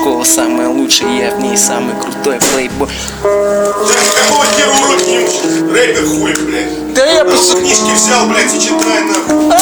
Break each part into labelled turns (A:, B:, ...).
A: школа самая лучшая, я в ней самый крутой плейбой.
B: Какого первого урока не учишь? Рэпер хуй, блядь.
A: Да я просто
B: книжки взял, блядь, и читай нахуй.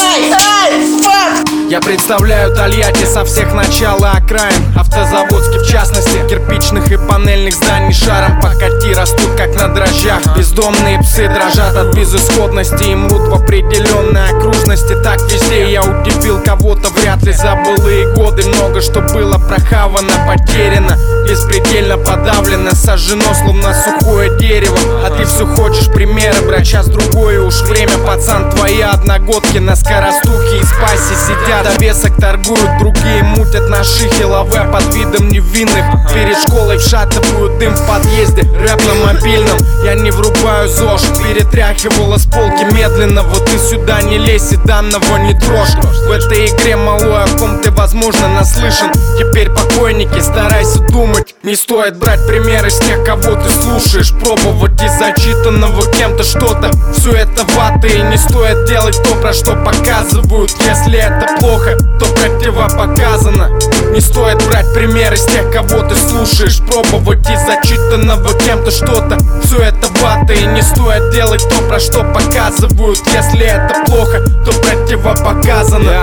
A: Ай, фак!
C: Я представляю Тольятти со всех начал и окраин. Автозаводский в частности, кирпичных и панельных зданий шаром покати растут как на дрожжах. Бездомные псы дрожат от безысходности и мрут в определенной окружности. Так везде я удивил кого-то, вряд ли за былые годы. Много что было прохавано, потеряно, беспредельно подавлено, сожжено, словно сухое дерево. А ты все хочешь примеры, брать час другое уж время. Пацан, твои одногодки на скоростухе и спасе сидят, довесок торгуют, другие мутят на шихе лаве под видом невинных. Перед школой вшатывают дым в подъезде, рэп на мобильном. Я не врубаю ЗОЖ, перетряхивала с полки медленно. Вот ты сюда не лезь и данного не трожь. В этой игре малой, о ком ты возможно наслышан. Теперь покойники, старайся думать. Не стоит брать примеры с тех, кого ты слушаешь, пробовать из зачитанного кем-то что-то. Все это вата, и не стоит делать то, про что показывают. Если это плохо, то противопоказано. Не стоит брать примеры с тех, кого ты слушаешь, пробовать из зачитанного кем-то что-то. Все это вата, и не стоит делать то, про что показывают. Если это плохо, то противопоказано.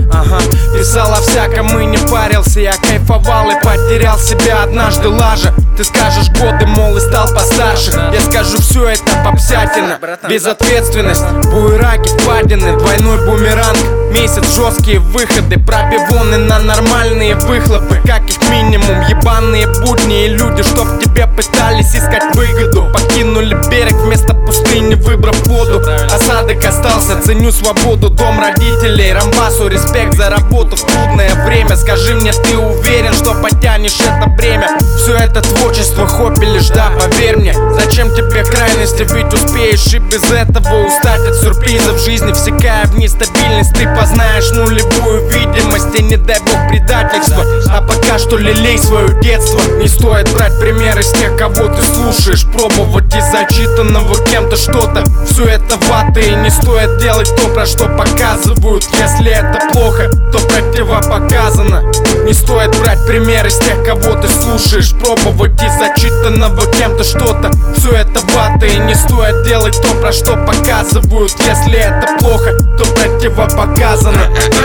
C: Писал о всяком и не парился, я кайфовал и потерял себя однажды лажа. Ты скажешь годы, мол, и стал постарше. Я скажу, все это попсятина, безответственность, буераки, впадины, двойной бумеранг. Месяц жесткие выходы, пробивоны на нормальные выхлопы. Как их минимум, ебаные будни и люди, что в тебе пытались искать выгоду, покинули берег вместо пустыни, выбрав воду. Осадок остался, ценю свободу, дом родителей, Рамбасу респект за работу в трудное время. Скажи мне, ты уверен, что потянешь это бремя? Все это творчество, хобби лишь, да, поверь мне. Зачем тебе крайности, ведь успеешь и без этого устать от сюрпризов жизни, всекая в нестабильность. Ты познаешь нулевую видимость, и не дай бог предательства. А пока что лелей свое детство. Не стоит брать примеры с тех, кого ты слушаешь, пробовать из зачитанного кем-то что-то. Все это вата, и не стоит делать то, про что показывают. Если это плохо, то противопоказано. Не стоит брать примеры с тех, кого ты слушаешь, пробовать из зачитанного кем-то что-то. Все это вата, и не стоит делать то, про что показывают. Если это плохо, то противопоказано.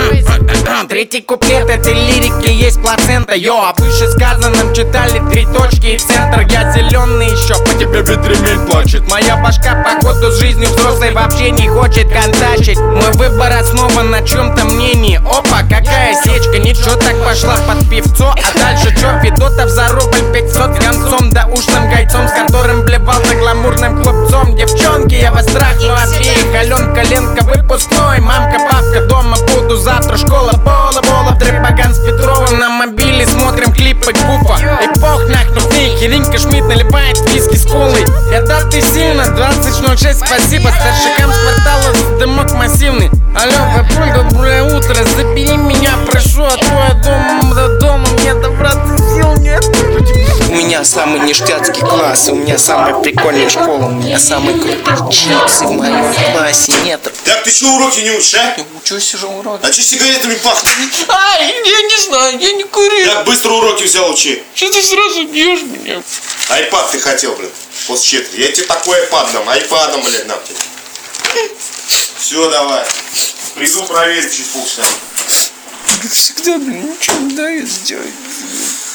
A: Третий куплет этой лирики есть плацента. Йо, о вышесказанном читали 3 точки и центр. Я зеленый еще, по тебе ведь ремень плачет. Моя башка походу с жизнью взрослой вообще не хочет контачить. Мой выбор основан на чем-то мнении. Опа, какая сечка, ничего так пошла под певцо. А дальше чё, Федотов за рубль 500 с концом, да ушным гайцом, с которым блевал за гламурным хлопцом. Девчонки, я вас трахну обеих, Аленка, Ленка, выпускной. Мамка, папка, дома буду, завтра школа, бола, Дребаган с Петровым на мобиле, смотрим клипы Гуфа. И пох нахнув ней, Херинка Шмидт наливает виски с колой. Да ты сильно, 20.06, спасибо старшикам с квартала за дымок массивный. Алло, Вапуль, доброе утро, забери меня, прошу, а то я до дома, мне добраться сил нет. У меня самый ништяцкий класс, у меня самая прикольная школа, у меня самый крутой чипсы в моем классе нет.
B: Так ты что, уроки не учишь, а?
A: Я учусь уже уроки.
B: А что сигаретами пахнет?
A: Ай, я не знаю, я не курю.
B: Так быстро уроки взял, учи.
A: Что ты сразу бьешь меня?
B: Айпад ты хотел, блин, после четверти. Я тебе такой айпад дам, айпадом, блядь, дам тебе. Все, давай. Приду проверить через полчаса.
A: Как всегда, блин, ничего не дает сделать.